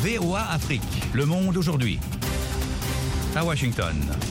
VOA Afrique, le monde aujourd'hui. À Washington.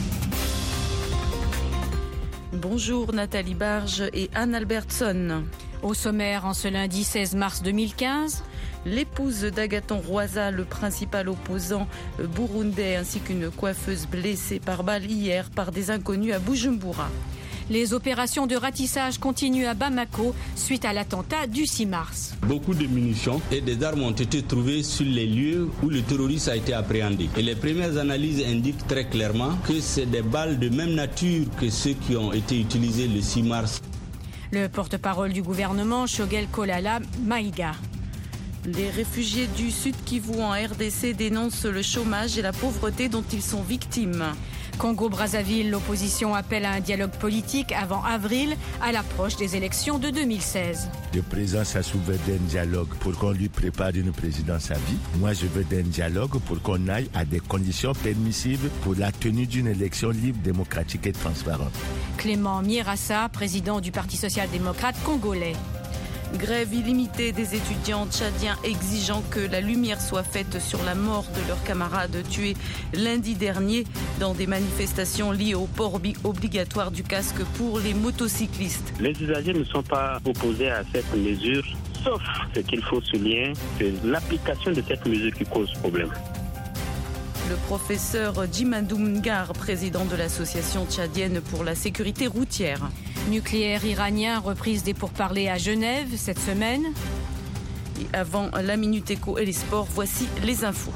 Bonjour Nathalie Barge et Anne Albertson. Au sommaire, en ce lundi 16 mars 2015, l'épouse d'Agathon Rwasa, le principal opposant burundais, ainsi qu'une coiffeuse blessée par balle hier par des inconnus à Bujumbura. Les opérations de ratissage continuent à Bamako suite à l'attentat du 6 mars. Beaucoup de munitions et des armes ont été trouvées sur les lieux où le terroriste a été appréhendé. Et les premières analyses indiquent très clairement que c'est des balles de même nature que ceux qui ont été utilisés le 6 mars. Le porte-parole du gouvernement, Shogel Kolala Maïga. Les réfugiés du Sud Kivu en RDC dénoncent le chômage et la pauvreté dont ils sont victimes. Congo-Brazzaville, l'opposition appelle à un dialogue politique avant avril, à l'approche des élections de 2016. Le président s'assouvait d'un dialogue pour qu'on lui prépare une présidence à vie. Moi, je veux d'un dialogue pour qu'on aille à des conditions permissibles pour la tenue d'une élection libre, démocratique et transparente. Clément Mierassa, président du Parti social-démocrate congolais. Grève illimitée des étudiants tchadiens exigeant que la lumière soit faite sur la mort de leurs camarades tués lundi dernier dans des manifestations liées au port obligatoire du casque pour les motocyclistes. Les usagers ne sont pas opposés à cette mesure, sauf ce qu'il faut souligner, c'est l'application de cette mesure qui cause problème. Le professeur Djimadou Ngar, président de l'association tchadienne pour la sécurité routière. Nucléaire iranien, reprise des pourparlers à Genève cette semaine. Et avant la Minute Éco et les sports, voici les infos.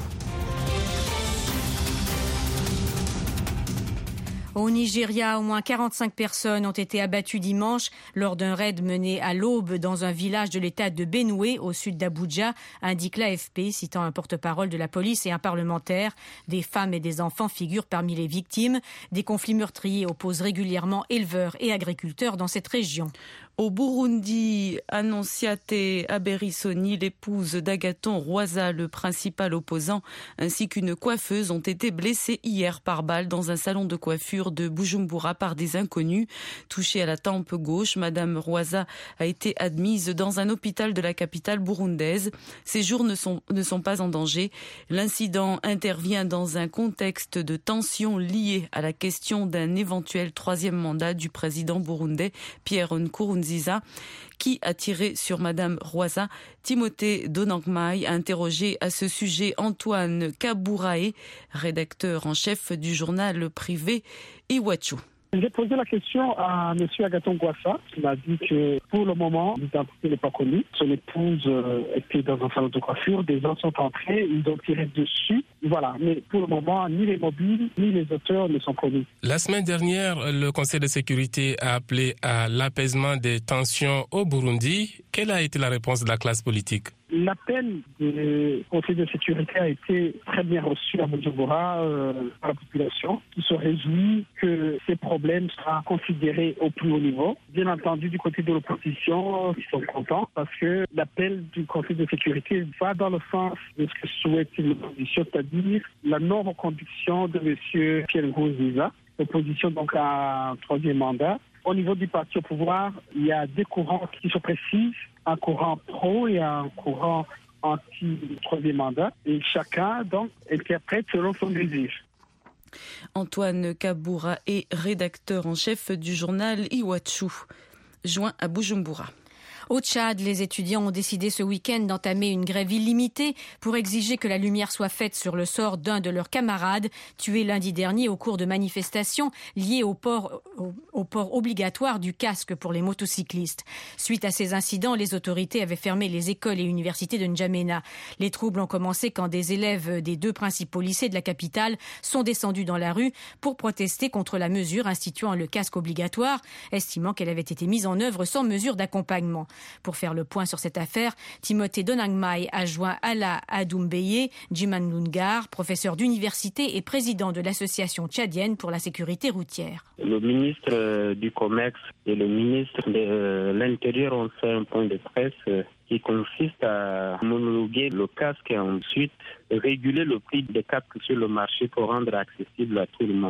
Au Nigeria, au moins 45 personnes ont été abattues dimanche lors d'un raid mené à l'aube dans un village de l'état de Benue, au sud d'Abuja, indique l'AFP, citant un porte-parole de la police et un parlementaire. Des femmes et des enfants figurent parmi les victimes. Des conflits meurtriers opposent régulièrement éleveurs et agriculteurs dans cette région. Au Burundi, Annonciate Aberissoni, l'épouse d'Agathon Rwasa, le principal opposant, ainsi qu'une coiffeuse ont été blessés hier par balle dans un salon de coiffure de Bujumbura par des inconnus. Touchée à la tempe gauche, Madame Rwasa a été admise dans un hôpital de la capitale burundaise. Ses jours ne sont pas en danger. L'incident intervient dans un contexte de tension liée à la question d'un éventuel troisième mandat du président burundais Pierre Nkurunziza, qui a tiré sur Madame Rwasa. Timothée Donangmai a interrogé à ce sujet Antoine Kabouraé, rédacteur en chef du journal privé Iwachu. J'ai posé la question à M. Agathon Rwasa, qui m'a dit que pour le moment, l'identité n'est pas connue. Son épouse était dans un salon de coiffure, des gens sont entrés, ils ont tiré dessus. Voilà, mais pour le moment, ni les mobiles, ni les auteurs ne sont connus. La semaine dernière, le Conseil de sécurité a appelé à l'apaisement des tensions au Burundi. Quelle a été la réponse de la classe politique ? L'appel du Conseil de sécurité a été très bien reçu à Bujumbura par la population, qui se réjouit que ces problèmes soient considérés au plus haut niveau. Bien entendu, du côté de l'opposition, ils sont contents parce que l'appel du Conseil de sécurité va dans le sens de ce que souhaite l'opposition, c'est-à-dire la non-reconduction de M. Pierre Nkurunziza, l'opposition donc à un troisième mandat. Au niveau du parti au pouvoir, il y a deux courants qui se précisent, un courant pro et un courant anti-troisième mandat. Et chacun, donc, interprète selon son désir. Antoine Kaboura est rédacteur en chef du journal Iwachu, joint à Bujumbura. Au Tchad, les étudiants ont décidé ce week-end d'entamer une grève illimitée pour exiger que la lumière soit faite sur le sort d'un de leurs camarades tué lundi dernier au cours de manifestations liées au port obligatoire du casque pour les motocyclistes. Suite à ces incidents, les autorités avaient fermé les écoles et universités de N'Djamena. Les troubles ont commencé quand des élèves des deux principaux lycées de la capitale sont descendus dans la rue pour protester contre la mesure instituant le casque obligatoire, estimant qu'elle avait été mise en œuvre sans mesure d'accompagnement. Pour faire le point sur cette affaire, Timothée Donangmai a joint Ala Adoumbeye Djimadou Ngar, professeur d'université et président de l'association tchadienne pour la sécurité routière. Le ministre du Commerce et le ministre de l'Intérieur ont fait un point de presse qui consiste à homologuer le casque et ensuite réguler le prix des casques sur le marché pour rendre accessible à tout le monde.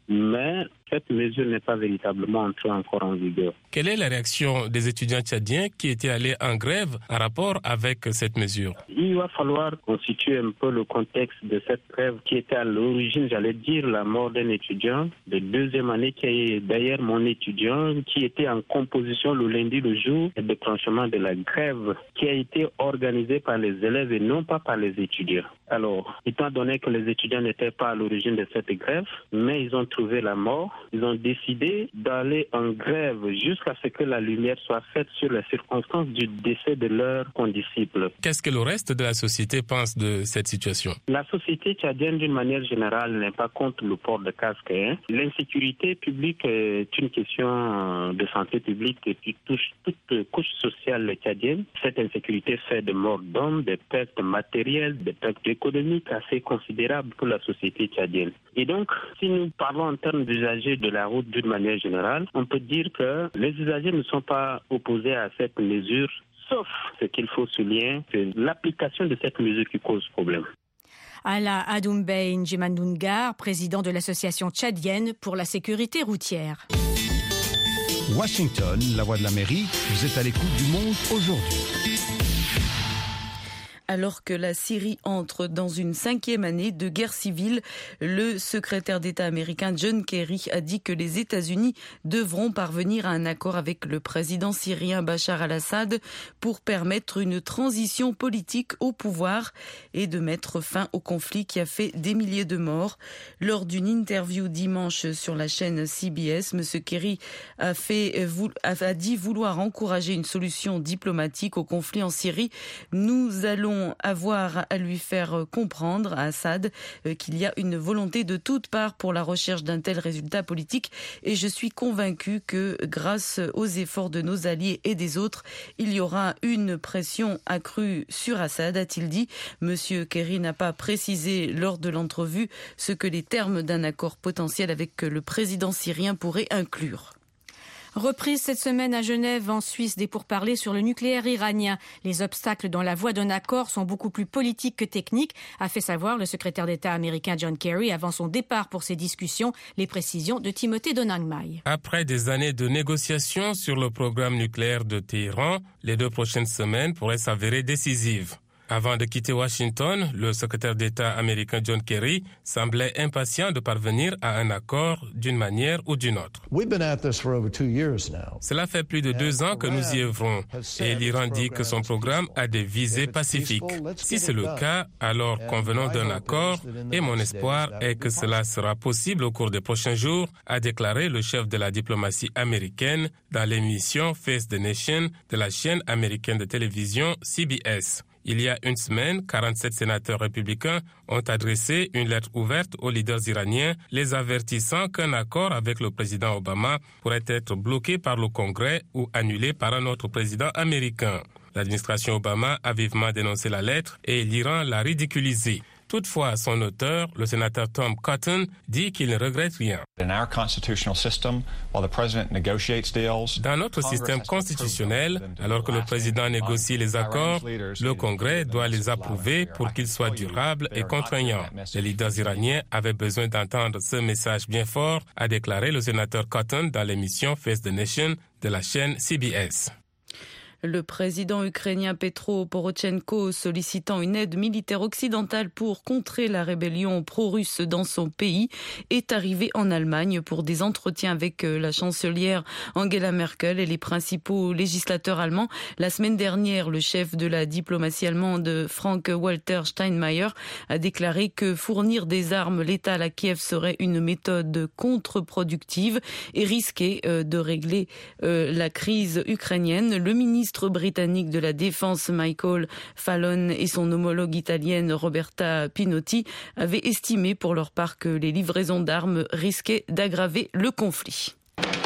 mais cette mesure n'est pas véritablement entrée encore en vigueur. Quelle est la réaction des étudiants tchadiens qui étaient allés en grève en rapport avec cette mesure? Il va falloir constituer un peu le contexte de cette grève qui était à l'origine, j'allais dire, la mort d'un étudiant de deuxième année qui est d'ailleurs mon étudiant, qui était en composition le lundi, le jour du déclenchement de la grève qui a été organisée par les élèves et non pas par les étudiants. Alors, étant donné que les étudiants n'étaient pas à l'origine de cette grève, mais ils ont trouvé la mort, ils ont décidé d'aller en grève jusqu'à ce que la lumière soit faite sur les circonstances du décès de leur condisciple. Qu'est-ce que le reste de la société pense de cette situation? La société tchadienne, d'une manière générale, n'est pas contre le port de casque. L'insécurité publique est une question de santé publique qui touche toute couche sociale tchadienne. Cette insécurité fait des morts d'hommes, des pertes matérielles, des pertes économiques assez considérables pour la société tchadienne. Et donc, si nous parlons en termes d'usagers de la route d'une manière générale, on peut dire que les usagers ne sont pas opposés à cette mesure, sauf ce qu'il faut souligner, c'est l'application de cette mesure qui cause problème. Ala Adoumbe Njemandungar, président de l'association tchadienne pour la sécurité routière. Washington, la voix de l'Amérique, vous êtes à l'écoute du monde aujourd'hui. Alors que la Syrie entre dans une 5e année de guerre civile, le secrétaire d'État américain John Kerry a dit que les États-Unis devront parvenir à un accord avec le président syrien Bachar al-Assad pour permettre une transition politique au pouvoir et de mettre fin au conflit qui a fait des milliers de morts. Lors d'une interview dimanche sur la chaîne CBS, M. Kerry a dit vouloir encourager une solution diplomatique au conflit en Syrie. Nous allons avoir à lui faire comprendre à Assad qu'il y a une volonté de toutes parts pour la recherche d'un tel résultat politique et je suis convaincu que grâce aux efforts de nos alliés et des autres, il y aura une pression accrue sur Assad, a-t-il dit. Monsieur Kerry n'a pas précisé lors de l'entrevue ce que les termes d'un accord potentiel avec le président syrien pourraient inclure. Reprise cette semaine à Genève, en Suisse, des pourparlers sur le nucléaire iranien. Les obstacles dans la voie d'un accord sont beaucoup plus politiques que techniques, a fait savoir le secrétaire d'État américain John Kerry avant son départ pour ces discussions. Les précisions de Timothée Donangmai. Après des années de négociations sur le programme nucléaire de Téhéran, les 2 prochaines semaines pourraient s'avérer décisives. Avant de quitter Washington, le secrétaire d'État américain John Kerry semblait impatient de parvenir à un accord d'une manière ou d'une autre. Cela fait plus de 2 ans que nous y œuvrons et l'Iran dit que son programme a des visées pacifiques. Si c'est le cas, alors convenons d'un accord et mon espoir est que cela sera possible au cours des prochains jours, a déclaré le chef de la diplomatie américaine dans l'émission Face the Nation de la chaîne américaine de télévision CBS. Il y a une semaine, 47 sénateurs républicains ont adressé une lettre ouverte aux leaders iraniens, les avertissant qu'un accord avec le président Obama pourrait être bloqué par le Congrès ou annulé par un autre président américain. L'administration Obama a vivement dénoncé la lettre et l'Iran l'a ridiculisée. Toutefois, son auteur, le sénateur Tom Cotton, dit qu'il ne regrette rien. Dans notre système constitutionnel, alors que le président négocie les accords, le Congrès doit les approuver pour qu'ils soient durables et contraignants. Les leaders iraniens avaient besoin d'entendre ce message bien fort, a déclaré le sénateur Cotton dans l'émission Face the Nation de la chaîne CBS. Le président ukrainien Petro Porochenko sollicitant une aide militaire occidentale pour contrer la rébellion pro-russe dans son pays est arrivé en Allemagne pour des entretiens avec la chancelière Angela Merkel et les principaux législateurs allemands. La semaine dernière, le chef de la diplomatie allemande Frank-Walter Steinmeier a déclaré que fournir des armes létales à Kiev serait une méthode contre-productive et risquait de régler la crise ukrainienne. Le ministre britannique de la Défense Michael Fallon et son homologue italienne Roberta Pinotti avaient estimé pour leur part que les livraisons d'armes risquaient d'aggraver le conflit.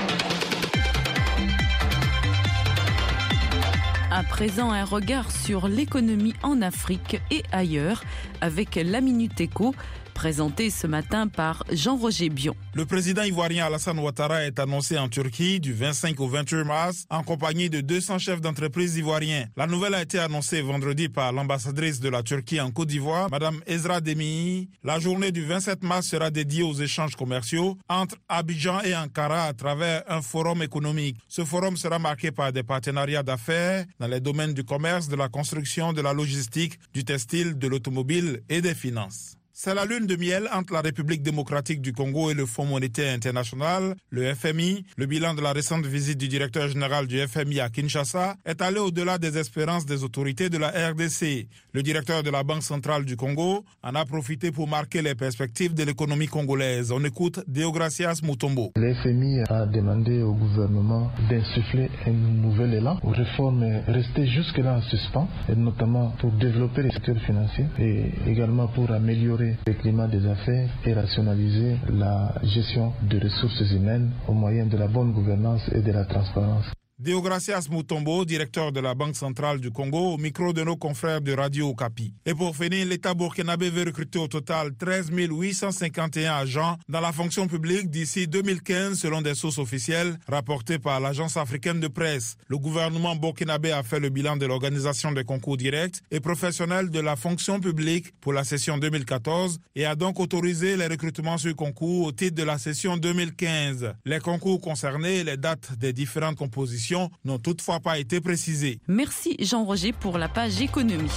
À présent, un regard sur l'économie en Afrique et ailleurs avec la Minute Éco, présenté ce matin par Jean-Roger Bion. Le président ivoirien Alassane Ouattara est annoncé en Turquie du 25 au 28 mars en compagnie de 200 chefs d'entreprise ivoiriens. La nouvelle a été annoncée vendredi par l'ambassadrice de la Turquie en Côte d'Ivoire, Madame Ezra Demi. La journée du 27 mars sera dédiée aux échanges commerciaux entre Abidjan et Ankara à travers un forum économique. Ce forum sera marqué par des partenariats d'affaires dans les domaines du commerce, de la construction, de la logistique, du textile, de l'automobile et des finances. C'est la lune de miel entre la République démocratique du Congo et le Fonds monétaire international, le FMI. Le bilan de la récente visite du directeur général du FMI à Kinshasa est allé au-delà des espérances des autorités de la RDC. Le directeur de la Banque centrale du Congo en a profité pour marquer les perspectives de l'économie congolaise. On écoute Deogracias Mutombo. Le FMI a demandé au gouvernement d'insuffler un nouvel élan aux réformes restées jusque-là en suspens, et notamment pour développer les secteurs financiers et également pour améliorer le climat des affaires et rationaliser la gestion des ressources humaines au moyen de la bonne gouvernance et de la transparence. Deogracias Mutombo, directeur de la Banque centrale du Congo, au micro de nos confrères de Radio Okapi. Et pour finir, l'État burkinabé veut recruter au total 13 851 agents dans la fonction publique d'ici 2015, selon des sources officielles rapportées par l'Agence africaine de presse. Le gouvernement burkinabé a fait le bilan de l'organisation des concours directs et professionnels de la fonction publique pour la session 2014 et a donc autorisé les recrutements sur concours au titre de la session 2015. Les concours concernés et les dates des différentes compositions n'ont toutefois pas été précisés. Merci Jean-Roger pour la page économie.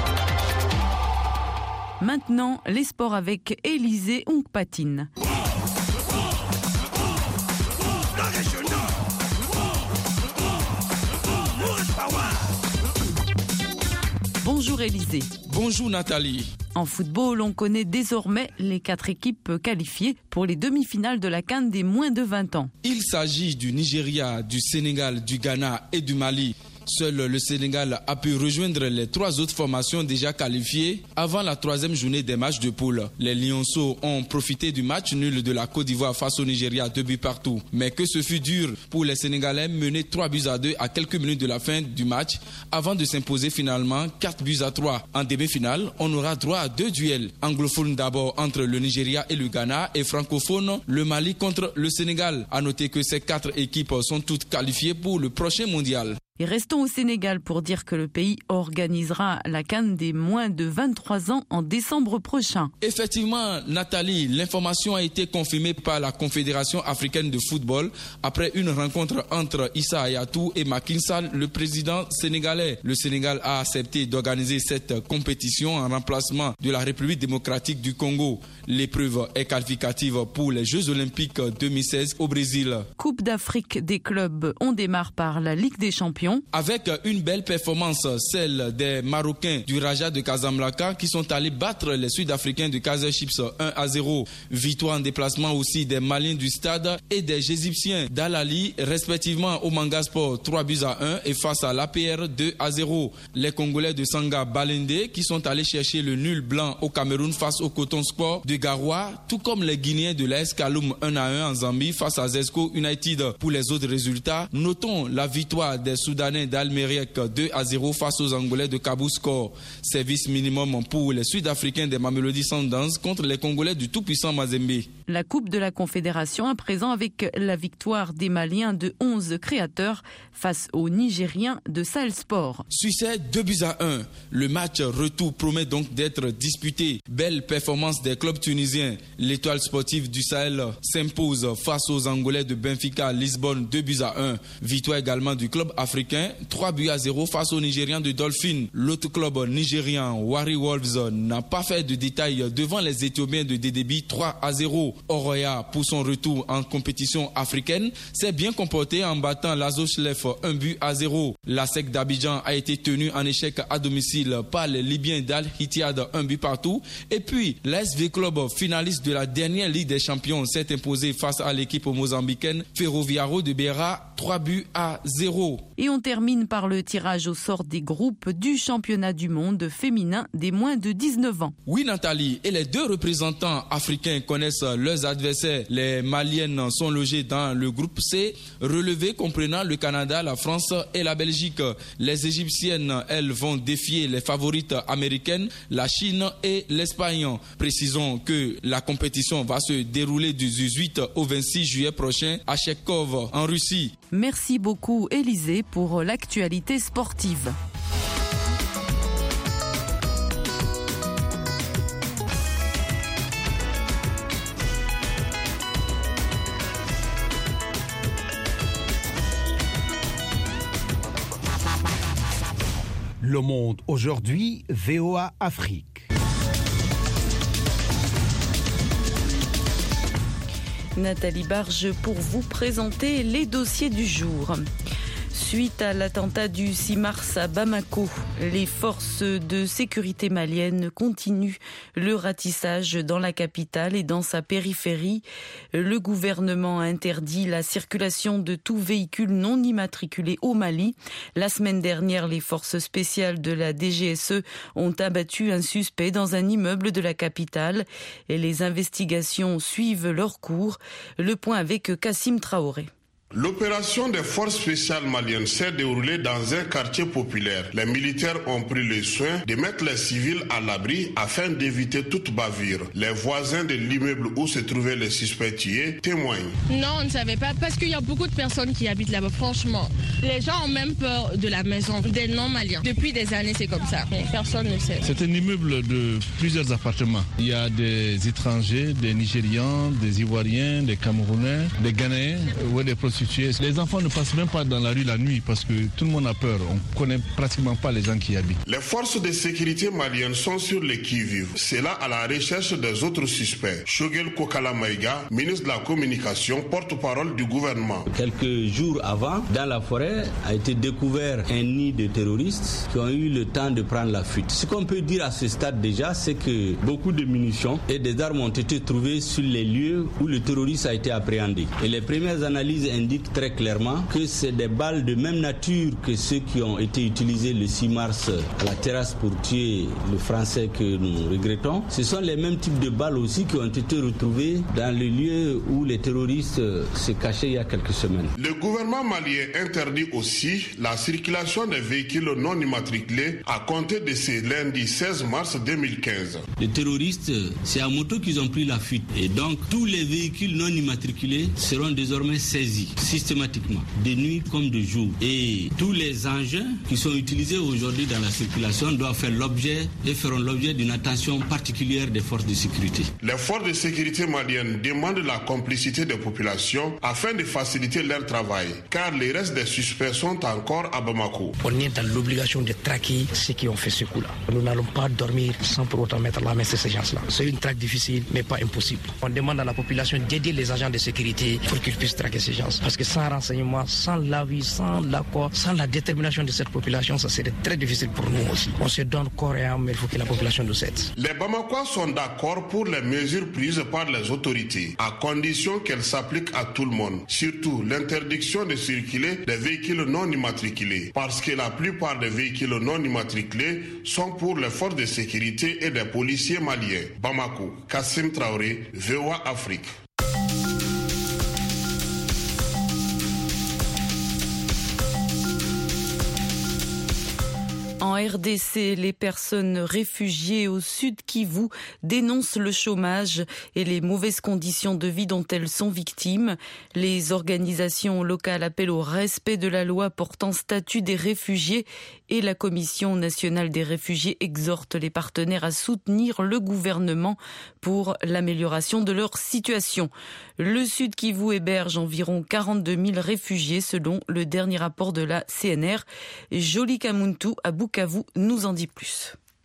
Maintenant, les sports avec Élisée Ongpatine. Bonjour Élisée. Bonjour Nathalie. En football, on connaît désormais les 4 équipes qualifiées pour les demi-finales de la CAN des moins de 20 ans. Il s'agit du Nigeria, du Sénégal, du Ghana et du Mali. Seul le Sénégal a pu rejoindre les 3 autres formations déjà qualifiées avant la 3e journée des matchs de poule. Les Lionceaux ont profité du match nul de la Côte d'Ivoire face au Nigeria, 2 buts partout. Mais que ce fut dur pour les Sénégalais, menés 3-2 à quelques minutes de la fin du match avant de s'imposer finalement 4-3. En demi-finale, on aura droit à 2 duels. Anglophone d'abord entre le Nigeria et le Ghana et francophone le Mali contre le Sénégal. À noter que ces 4 équipes sont toutes qualifiées pour le prochain mondial. Et restons au Sénégal pour dire que le pays organisera la CAN des moins de 23 ans en décembre prochain. Effectivement, Nathalie, l'information a été confirmée par la Confédération africaine de football après une rencontre entre Issa Hayatou et Macky Sall, le président sénégalais. Le Sénégal a accepté d'organiser cette compétition en remplacement de la République démocratique du Congo. L'épreuve est qualificative pour les Jeux olympiques 2016 au Brésil. Coupe d'Afrique des clubs, on démarre par la Ligue des champions. Avec une belle performance, celle des Marocains du Raja de Casablanca qui sont allés battre les Sud-Africains de Kaizer Chiefs 1-0. Victoire en déplacement aussi des Maliens du Stade et des Égyptiens d'Al-Ali, respectivement au Manga Sport 3-1 et face à l'APR 2-0. Les Congolais de Sanga Balende qui sont allés chercher le nul blanc au Cameroun face au Coton Sport de Garoua, tout comme les Guinéens de l'AS Kaloum 1-1 en Zambie face à Zesco United. Pour les autres résultats, notons la victoire des Soudanais d'Almeriek 2-0 face aux Angolais de Kabou Score. Service minimum pour les Sud-Africains des Mamelodi Sundowns contre les Congolais du tout-puissant Mazembe. La Coupe de la Confédération à présent avec la victoire des Maliens de 11 créateurs face aux Nigériens de Sahel Sport. Succès 2-1. Le match retour promet donc d'être disputé. Belle performance des clubs tunisiens. L'Étoile sportive du Sahel s'impose face aux Angolais de Benfica Lisbonne 2-1. Victoire également du club africain 3-0 face aux Nigériens de Dolphin. L'autre club nigérien Wari Wolves n'a pas fait de détails devant les Éthiopiens de Dédébi 3-0. Oroya, pour son retour en compétition africaine, s'est bien comporté en battant l'Azo Chlef 1-0. La SEC d'Abidjan a été tenue en échec à domicile par les Libyens d'Al-Ittihad 1 but partout. Et puis, l'ASV Club, finaliste de la dernière Ligue des Champions, s'est imposé face à l'équipe mozambicaine Ferroviario de Beira 3-0. Et on termine par le tirage au sort des groupes du championnat du monde féminin des moins de 19 ans. Oui Nathalie, et les 2 représentants africains connaissent leurs adversaires. Les Maliennes sont logées dans le groupe C, relevé comprenant le Canada, la France et la Belgique. Les Égyptiennes, elles, vont défier les favorites américaines, la Chine et l'Espagne. Précisons que la compétition va se dérouler du 18 au 26 juillet prochain à Chekhov, en Russie. Merci beaucoup Élisée pour l'actualité sportive. Le Monde aujourd'hui, VOA Afrique. Nathalie Barge pour vous présenter les dossiers du jour. Suite à l'attentat du 6 mars à Bamako, les forces de sécurité maliennes continuent le ratissage dans la capitale et dans sa périphérie. Le gouvernement a interdit la circulation de tout véhicule non immatriculé au Mali. La semaine dernière, les forces spéciales de la DGSE ont abattu un suspect dans un immeuble de la capitale et les investigations suivent leur cours. Le point avec Kassim Traoré. L'opération des forces spéciales maliennes s'est déroulée dans un quartier populaire. Les militaires ont pris le soin de mettre les civils à l'abri afin d'éviter toute bavure. Les voisins de l'immeuble où se trouvaient les suspects tués témoignent. Non, on ne savait pas parce qu'il y a beaucoup de personnes qui habitent là-bas. Franchement, les gens ont même peur de la maison des non-maliens. Depuis des années, c'est comme ça. Mais personne ne sait. C'est un immeuble de plusieurs appartements. Il y a des étrangers, des Nigérians, des Ivoiriens, des Camerounais, des Ghanéens ou des prostituées. Les enfants ne passent même pas dans la rue la nuit parce que tout le monde a peur. On ne connaît pratiquement pas les gens qui y habitent. Les forces de sécurité maliennes sont sur les qui-vive. C'est là à la recherche des autres suspects. Shogel Kokala Maïga, ministre de la Communication, porte-parole du gouvernement. Quelques jours avant, dans la forêt, a été découvert un nid de terroristes qui ont eu le temps de prendre la fuite. Ce qu'on peut dire à ce stade déjà, c'est que beaucoup de munitions et des armes ont été trouvées sur les lieux où le terroriste a été appréhendé. Et les premières analyses indiquent très clairement que c'est des balles de même nature que ceux qui ont été utilisés le 6 mars à la terrasse pour tuer le Français que nous regrettons. Ce sont les mêmes types de balles aussi qui ont été retrouvées dans le lieu où les terroristes se cachaient il y a quelques semaines. Le gouvernement malien interdit aussi la circulation des véhicules non immatriculés à compter de ce lundi 16 mars 2015. Les terroristes, c'est à moto qu'ils ont pris la fuite et donc tous les véhicules non immatriculés seront désormais saisis systématiquement, de nuit comme de jour. Et tous les engins qui sont utilisés aujourd'hui dans la circulation doivent faire l'objet et feront l'objet d'une attention particulière des forces de sécurité. Les forces de sécurité maliennes demandent la complicité des populations afin de faciliter leur travail, car les restes des suspects sont encore à Bamako. On est dans l'obligation de traquer ceux qui ont fait ce coup-là. Nous n'allons pas dormir sans pour autant mettre la main sur ces gens-là. C'est une traque difficile, mais pas impossible. On demande à la population d'aider les agents de sécurité pour qu'ils puissent traquer ces gens. Parce que sans renseignement, sans l'avis, sans l'accord, sans la détermination de cette population, ça serait très difficile pour nous aussi. On se donne corps et âme, mais il faut que la population nous aide. Les Bamakois sont d'accord pour les mesures prises par les autorités, à condition qu'elles s'appliquent à tout le monde. Surtout l'interdiction de circuler des véhicules non immatriculés. Parce que la plupart des véhicules non immatriculés sont pour les forces de sécurité et des policiers maliens. Bamako, Kassim Traoré, VOA Afrique. En RDC, les personnes réfugiées au Sud Kivu dénoncent le chômage et les mauvaises conditions de vie dont elles sont victimes. Les organisations locales appellent au respect de la loi portant statut des réfugiés et la Commission nationale des réfugiés exhorte les partenaires à soutenir le gouvernement pour l'amélioration de leur situation. Le Sud Kivu héberge environ 42 000 réfugiés selon le dernier rapport de la CNR. Jolie Kamuntu à Bukavu nous en dit plus.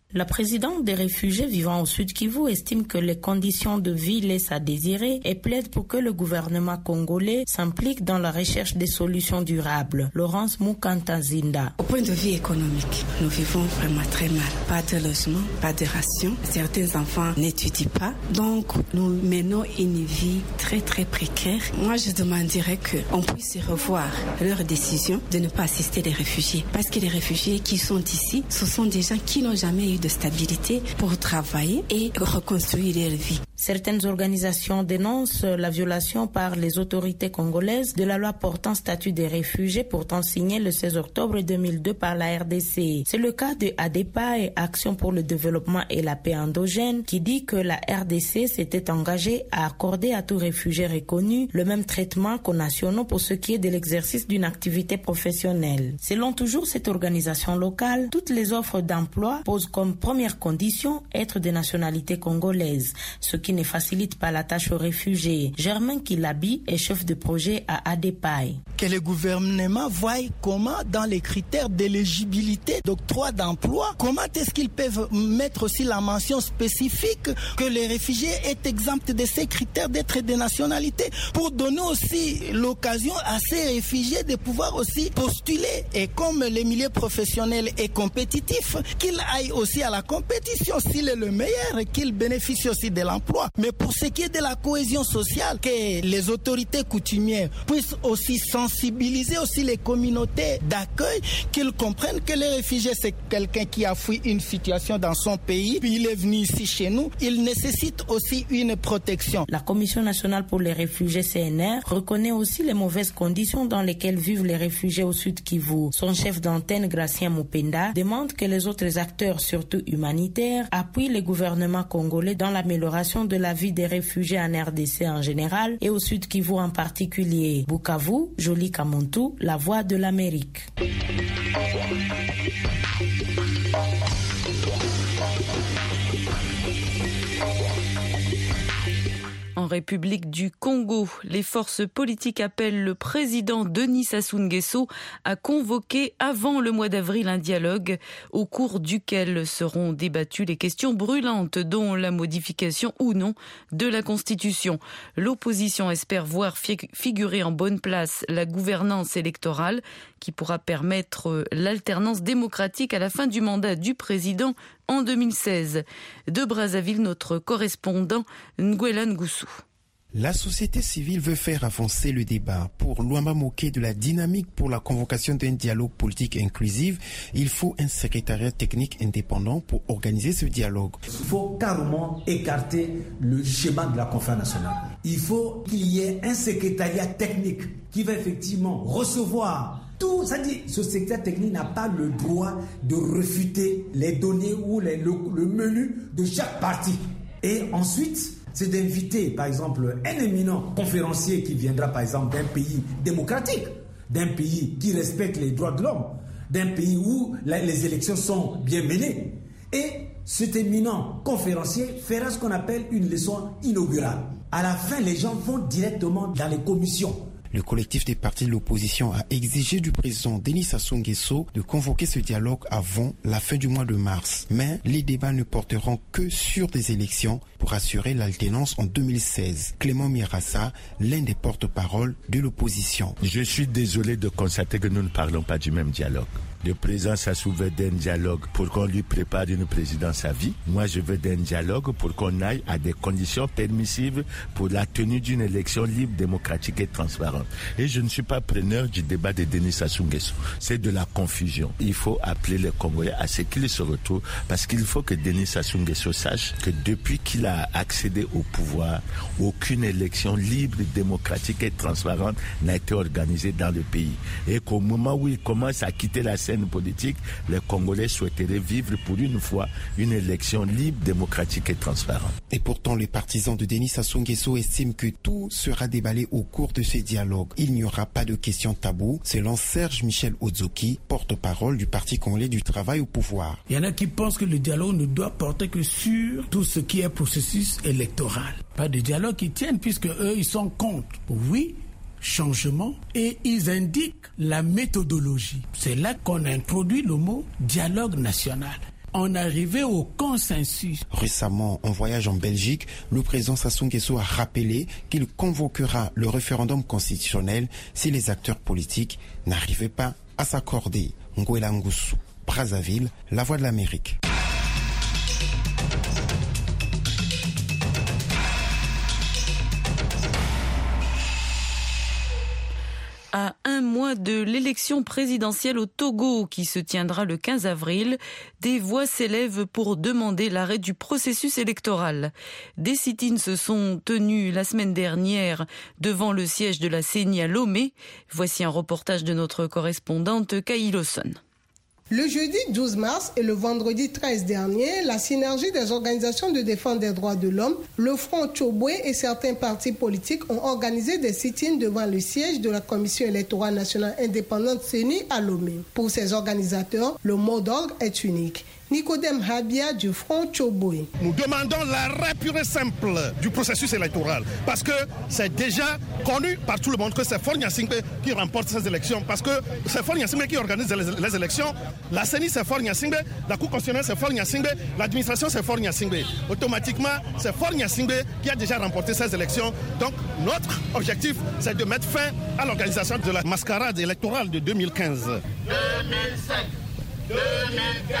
La présidente des réfugiés vivant au Sud Kivu estime que les conditions de vie laissent à désirer et plaide pour que le gouvernement congolais s'implique dans la recherche des solutions durables. Laurence Mukantazinda. Au point de vue économique, nous vivons vraiment très mal. Pas de logement, pas de ration. Certains enfants n'étudient pas. Donc, nous menons une vie très très précaire. Moi, je demanderais qu'on puisse revoir leur décision de ne pas assister les réfugiés. Parce que les réfugiés qui sont ici, ce sont des gens qui n'ont jamais eu de stabilité pour travailler et reconstruire leur vie. Certaines organisations dénoncent la violation par les autorités congolaises de la loi portant statut des réfugiés pourtant signée le 16 octobre 2002 par la RDC. C'est le cas de ADEPA et Action pour le développement et la paix endogène qui dit que la RDC s'était engagée à accorder à tout réfugié reconnu le même traitement qu'aux nationaux pour ce qui est de l'exercice d'une activité professionnelle. Selon toujours cette organisation locale, toutes les offres d'emploi posent comme première condition être de nationalité congolaise, ce qui ne facilite pas la tâche aux réfugiés. Germain Kilabi est chef de projet à ADEPAI. Que le gouvernement voie comment dans les critères d'éligibilité d'octroi d'emploi, comment est-ce qu'ils peuvent mettre aussi la mention spécifique que les réfugiés est exempt de ces critères d'être des nationalités pour donner aussi l'occasion à ces réfugiés de pouvoir aussi postuler. Et comme le milieu professionnel est compétitif, qu'il aille aussi à la compétition. S'il est le meilleur, qu'il bénéficie aussi de l'emploi. Mais pour ce qui est de la cohésion sociale, que les autorités coutumières puissent aussi sensibiliser aussi les communautés d'accueil, qu'ils comprennent que les réfugiés, c'est quelqu'un qui a fui une situation dans son pays, puis il est venu ici chez nous, il nécessite aussi une protection. La Commission nationale pour les réfugiés CNR reconnaît aussi les mauvaises conditions dans lesquelles vivent les réfugiés au Sud Kivu. Son chef d'antenne, Gracien Mupenda, demande que les autres acteurs, surtout humanitaires, appuient le gouvernement congolais dans l'amélioration de la vie des réfugiés en RDC en général et au Sud Kivu en particulier. Bukavu, Jolie Kamontou, la voix de l'Amérique. En République du Congo, les forces politiques appellent le président Denis Sassou Nguesso à convoquer avant le mois d'avril un dialogue au cours duquel seront débattues les questions brûlantes dont la modification ou non de la Constitution. L'opposition espère voir figurer en bonne place la gouvernance électorale qui pourra permettre l'alternance démocratique à la fin du mandat du président en 2016. De Brazzaville, notre correspondant Nguela Ngoussou. La société civile veut faire avancer le débat. Pour Luamba Moké de la dynamique pour la convocation d'un dialogue politique inclusif, il faut un secrétariat technique indépendant pour organiser ce dialogue. Il faut carrément écarter le schéma de la conférence nationale. Il faut qu'il y ait un secrétariat technique qui va effectivement recevoir tout. C'est-à-dire, ce secrétariat technique n'a pas le droit de refuter les données ou le menu de chaque parti. Et ensuite, c'est d'inviter, par exemple, un éminent conférencier qui viendra, par exemple, d'un pays démocratique, d'un pays qui respecte les droits de l'homme, d'un pays où les élections sont bien menées. Et cet éminent conférencier fera ce qu'on appelle une leçon inaugurale. À la fin, les gens vont directement dans les commissions. Le collectif des partis de l'opposition a exigé du président Denis Sassou Nguesso de convoquer ce dialogue avant la fin du mois de mars. Mais les débats ne porteront que sur des élections pour assurer l'alternance en 2016. Clément Mirassa, l'un des porte-parole de l'opposition. Je suis désolé de constater que nous ne parlons pas du même dialogue. Le président Sassou veut d'un dialogue pour qu'on lui prépare une présidence à vie. Moi, je veux d'un dialogue pour qu'on aille à des conditions permissives pour la tenue d'une élection libre, démocratique et transparente. Et je ne suis pas preneur du débat de Denis Sassou Nguesso. C'est de la confusion. Il faut appeler les Congolais à ce qu'ils se retrouvent parce qu'il faut que Denis Sassou Nguesso sache que depuis qu'il a accédé au pouvoir, aucune élection libre, démocratique et transparente n'a été organisée dans le pays. Et qu'au moment où il commence à quitter la scène politique, les Congolais souhaiteraient vivre pour une fois une élection libre, démocratique et transparente. Et pourtant, les partisans de Denis Sassou Nguesso estiment que tout sera déballé au cours de ce dialogue. Il n'y aura pas de questions taboues, selon Serge Michel Ozoki, porte-parole du Parti congolais du travail au pouvoir. Il y en a qui pensent que le dialogue ne doit porter que sur tout ce qui est processus électoral. Pas de dialogue qui tienne, puisque eux, ils sont contre. Oui, changement, et ils indiquent la méthodologie. C'est là qu'on a introduit le mot dialogue national. en arriver au consensus. Récemment, en voyage en Belgique, le président Sassou Nguesso a rappelé qu'il convoquera le référendum constitutionnel si les acteurs politiques n'arrivaient pas à s'accorder. Ngwela Ngusu, Brazzaville, La Voix de l'Amérique. À un mois de l'élection présidentielle au Togo qui se tiendra le 15 avril, des voix s'élèvent pour demander l'arrêt du processus électoral. Des sit-ins se sont tenus la semaine dernière devant le siège de la CENI à Lomé. Voici un reportage de notre correspondante Kaï Lawson. Le jeudi 12 mars et le vendredi 13 dernier, la synergie des organisations de défense des droits de l'homme, le Front Tchobwe et certains partis politiques ont organisé des sit-ins devant le siège de la Commission électorale nationale indépendante CENI à Lomé. Pour ces organisateurs, le mot d'ordre est unique. Nicodème Habia du Front Tchobwe. Nous demandons l'arrêt pur et simple du processus électoral parce que c'est déjà connu par tout le monde que c'est Faure Gnassingbé qui remporte ces élections, parce que c'est Faure Gnassingbé qui organise les élections. La CENI c'est Faure Gnassingbé, la Cour constitutionnelle c'est Faure Gnassingbé, l'administration c'est Faure Gnassingbé. Automatiquement, c'est Faure Gnassingbé qui a déjà remporté ces élections. Donc notre objectif, c'est de mettre fin à l'organisation de la mascarade électorale de 2015. 2005, 2015.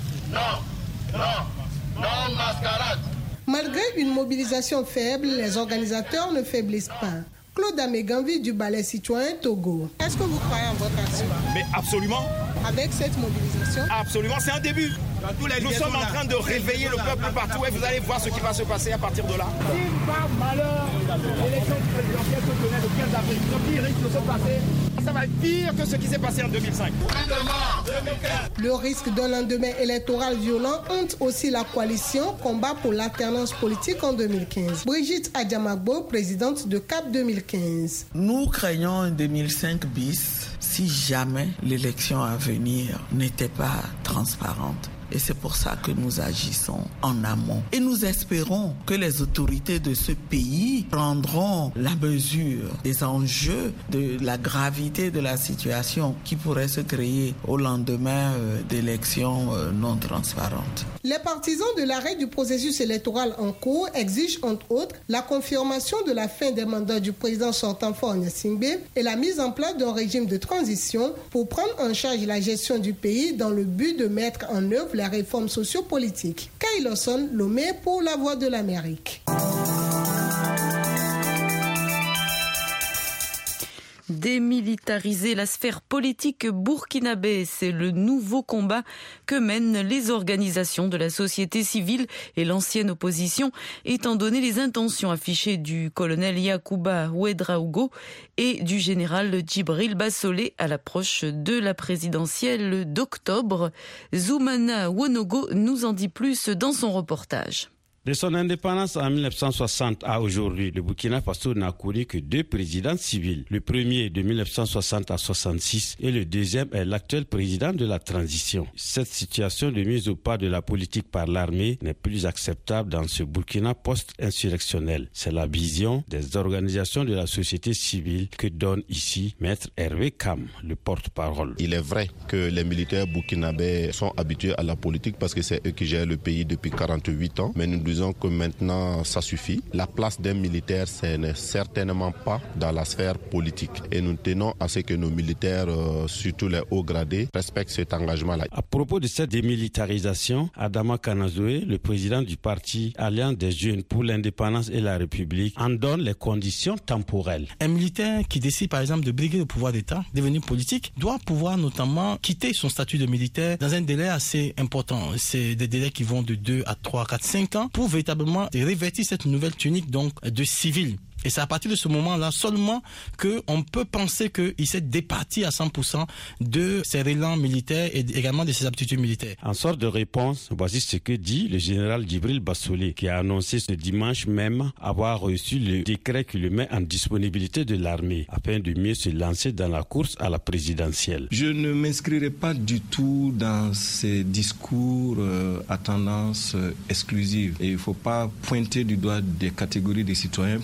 Non, mascarade. Malgré une mobilisation faible, les organisateurs ne faiblissent pas. Claude Améganvi du Balai Citoyen Togo. Est-ce que vous croyez en votre action? Mais absolument. Avec cette mobilisation? Absolument, c'est un début. Nous sommes en train de réveiller le peuple partout et vous allez voir ce qui va se passer à partir de là. Si par malheur, l'élection présidentielle se tenait le 15 avril, ce qui risque de se passer, ça va être pire que ce qui s'est passé en 2005. Le risque d'un lendemain électoral violent hante aussi la coalition Combat pour l'alternance politique en 2015. Brigitte Adjamagbo, présidente de CAP 2015. Nous craignons un 2005 bis si jamais l'élection à venir n'était pas transparente. Et c'est pour ça que nous agissons en amont. Et nous espérons que les autorités de ce pays prendront la mesure des enjeux, de la gravité de la situation qui pourrait se créer au lendemain d'élections non transparentes. Les partisans de l'arrêt du processus électoral en cours exigent entre autres la confirmation de la fin des mandats du président sortant Faure Gnassingbé et la mise en place d'un régime de transition pour prendre en charge la gestion du pays dans le but de mettre en œuvre la réforme sociopolitique. Kaï Lawson, Lomé pour La Voix de l'Amérique. Démilitariser la sphère politique burkinabé, c'est le nouveau combat que mènent les organisations de la société civile et l'ancienne opposition, étant donné les intentions affichées du colonel Yacouba Ouedraogo et du général Djibril Bassolé à l'approche de la présidentielle d'octobre. Zoumana Wonogo nous en dit plus dans son reportage. De son indépendance en 1960 à aujourd'hui, le Burkina Faso n'a connu que 2 présidents civils. Le premier de 1960 à 66 et le deuxième est l'actuel président de la transition. Cette situation de mise au pas de la politique par l'armée n'est plus acceptable dans ce Burkina post-insurrectionnel. C'est la vision des organisations de la société civile que donne ici Maître Hervé Kam, le porte-parole. Il est vrai que les militaires burkinabés sont habitués à la politique parce que c'est eux qui gèrent le pays depuis 48 ans, mais nous disons que maintenant ça suffit. La place d'un militaire, ce n'est certainement pas dans la sphère politique. Et nous tenons à ce que nos militaires, surtout les hauts gradés, respectent cet engagement-là. À propos de cette démilitarisation, Adama Kanazoé, le président du parti Alliance des Jeunes pour l'Indépendance et la République, en donne les conditions temporelles. Un militaire qui décide par exemple de briguer le pouvoir d'État, devenir politique, doit pouvoir notamment quitter son statut de militaire dans un délai assez important. C'est des délais qui vont de 2 à 3, 4, 5 ans pour véritablement revêtir cette nouvelle tunique donc de civil. Et c'est à partir de ce moment-là seulement qu'on peut penser qu'il s'est départi à 100% de ses relents militaires et également de ses aptitudes militaires. En sorte de réponse, voici ce que dit le général Djibril Bassolé, qui a annoncé ce dimanche même avoir reçu le décret qui le met en disponibilité de l'armée, afin de mieux se lancer dans la course à la présidentielle. Je ne m'inscrirai pas du tout dans ces discours à tendance exclusive. Et il ne faut pas pointer du doigt des catégories de citoyens pour leur dire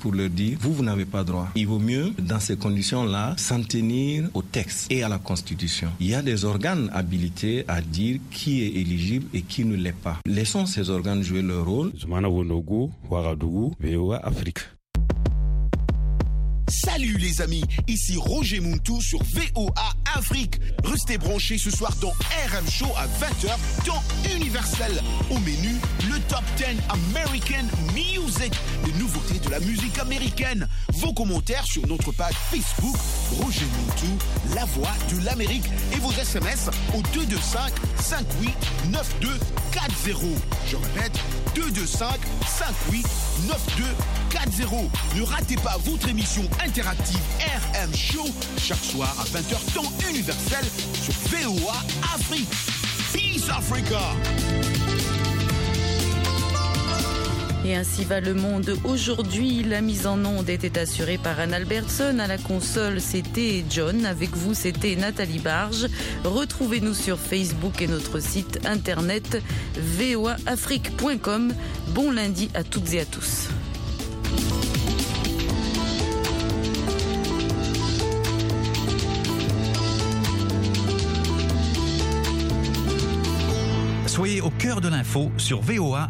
dire vous n'avez pas droit. Il vaut mieux, dans ces conditions-là, s'en tenir au texte et à la Constitution. Il y a des organes habilités à dire qui est éligible et qui ne l'est pas. Laissons ces organes jouer leur rôle. Zoumana Wonogo, Ouagadougou, VOA Afrique. Salut les amis, ici Roger Muntou sur VOA Afrique. Restez branchés ce soir dans RM Show à 20h, temps universel. Au menu, le Top 10 American Music, les nouveautés de la musique américaine. Vos commentaires sur notre page Facebook, Roger Muntou, la voix de l'Amérique. Et vos SMS au 225 58 9240. Je répète, 225 58 9240. Ne ratez pas votre émission interactive RM Show chaque soir à 20h temps universel sur VOA Afrique. Peace Africa. Et ainsi va le monde aujourd'hui. La mise en onde était assurée par Anne Albertson. À la console, c'était John. Avec vous, c'était Nathalie Barge. Retrouvez-nous sur Facebook et notre site internet voaafrique.com. Bon lundi à toutes et à tous. Soyez au cœur de l'info sur VOA.